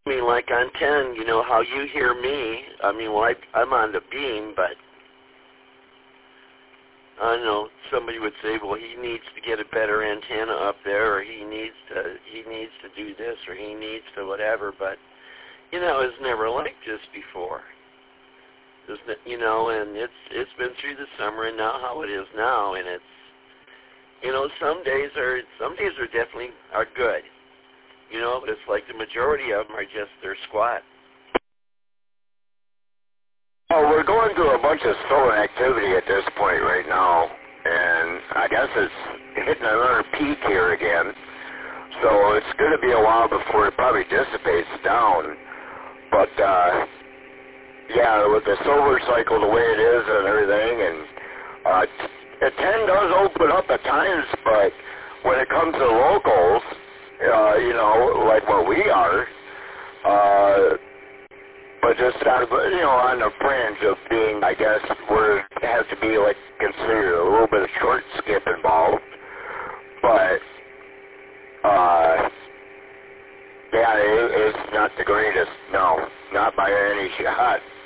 I mean, like on 10, you know, how you hear me, I mean, well, I'm on the beam, but I don't know, somebody would say, well, he needs to get a better antenna up there, or he needs to do this, or he needs to whatever, but, you know, it's never like this before. Isn't it, you know, and it's been through the summer and now how it is now, and it's, you know, some days are definitely good. You know, but it's like the majority of them are just, they're squat. Well, we're going through a bunch of stolen activity at this point right now, and I guess it's hitting another peak here again. So it's going to be a while before it probably dissipates down. But, yeah, with the solar cycle the way it is and everything, and the 10 does open up at times, but when it comes to locals, you know, like what we are, but just out of, you know, on the fringe of being, I guess, where it has to be, like, considered a little bit of short skip involved. But, yeah, it's not the greatest. No, not by any shot.